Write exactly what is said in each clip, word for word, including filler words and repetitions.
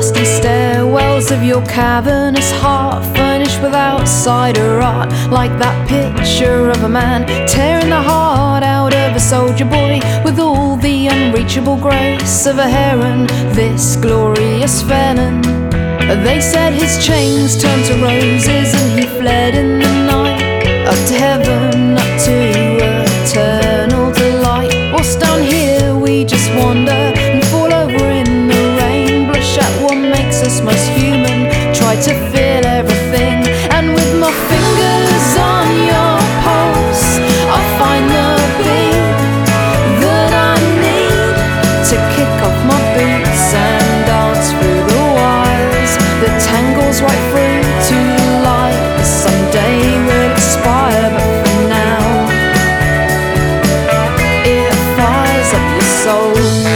dusty stairwells of your cavernous heart, furnished with outsider art, like that picture of a man tearing the heart out of a soldier boy, with all the unreachable grace of a heron, this glorious felon. They said his chains turned to roses and he fled in the night, up to heaven, up to eternal delight. Whilst down here we just wander and fall over in the rain, blush at what makes us most human, try to feel everything. And with my fingers on your pulse, I find the beat that I need to kick off my boots and dance through the wires that tangles right through to the light that someday will expire. But for now, it fires up your soul.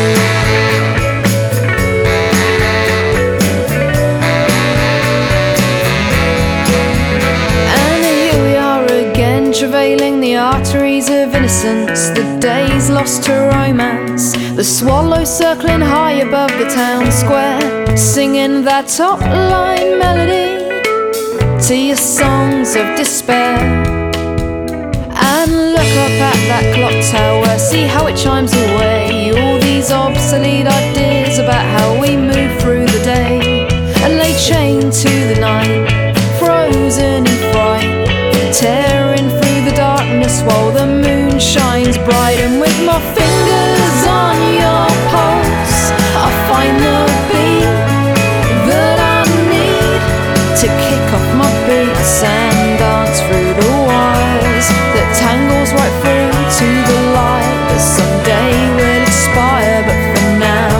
Travailing the arteries of innocence, the days lost to romance, the swallows circling high above the town square, singing that top line melody to your songs of despair. And look up at that clock tower, see how it chimes away all these obsolete ideas about how we move through the day, and lay chained to the night, frozen in fright, tearing through the darkness while the moon shines bright. And with my fingers on your pulse, I find the beat that I need to kick off my boots and dance through the wires that tangles right through to the light that someday will expire. But for now,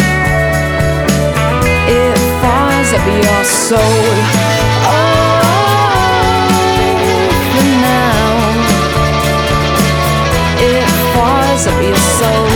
it fires up your soul. Oh, up your soul.